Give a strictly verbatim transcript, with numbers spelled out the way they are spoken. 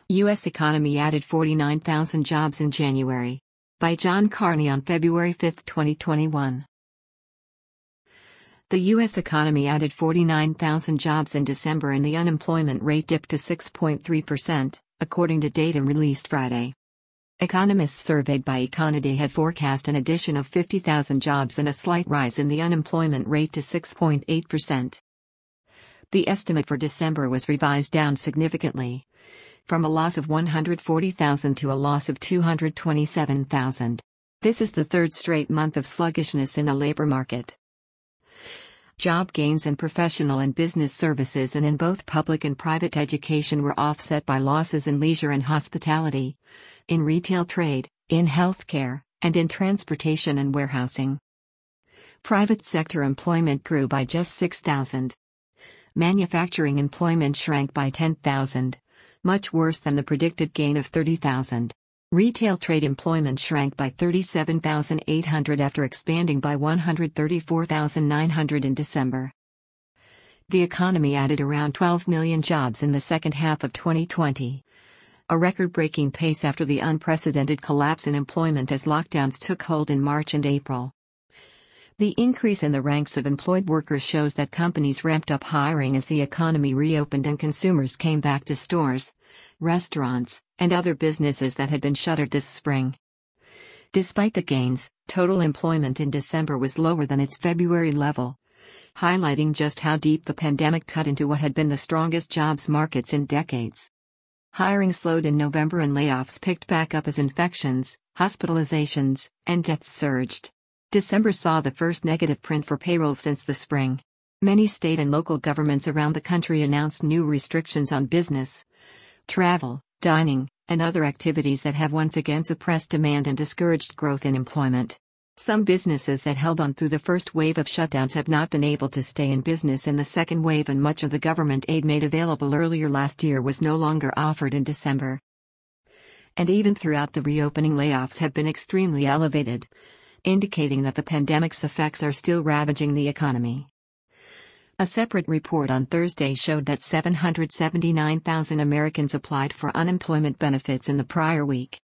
U S economy added forty-nine thousand jobs in January. By John Carney on February fifth, twenty twenty-one. The U S economy added forty-nine thousand jobs in December and the unemployment rate dipped to six point three percent, according to data released Friday. Economists surveyed by Econoday had forecast an addition of fifty thousand jobs and a slight rise in the unemployment rate to six point eight percent. The estimate for December was revised down significantly, from a loss of one hundred forty thousand to a loss of two hundred twenty-seven thousand. This is the third straight month of sluggishness in the labor market. Job gains in professional and business services and in both public and private education were offset by losses in leisure and hospitality, in retail trade, in healthcare, and in transportation and warehousing. Private sector employment grew by just six thousand. Manufacturing employment shrank by ten thousand. Much worse than the predicted gain of thirty thousand. Retail trade employment shrank by thirty-seven thousand eight hundred after expanding by one hundred thirty-four thousand nine hundred in December. The economy added around twelve million jobs in the second half of twenty twenty. A record-breaking pace after the unprecedented collapse in employment as lockdowns took hold in March and April. The increase in the ranks of employed workers shows that companies ramped up hiring as the economy reopened and consumers came back to stores, restaurants, and other businesses that had been shuttered this spring. Despite the gains, total employment in December was lower than its February level, highlighting just how deep the pandemic cut into what had been the strongest jobs markets in decades. Hiring slowed in November and layoffs picked back up as infections, hospitalizations, and deaths surged. December saw the first negative print for payrolls since the spring. Many state and local governments around the country announced new restrictions on business, travel, dining, and other activities that have once again suppressed demand and discouraged growth in employment. Some businesses that held on through the first wave of shutdowns have not been able to stay in business in the second wave, and much of the government aid made available earlier last year was no longer offered in December. And even throughout the reopening, layoffs have been extremely elevated, indicating that the pandemic's effects are still ravaging the economy. A separate report on Thursday showed that seven hundred seventy-nine thousand Americans applied for unemployment benefits in the prior week.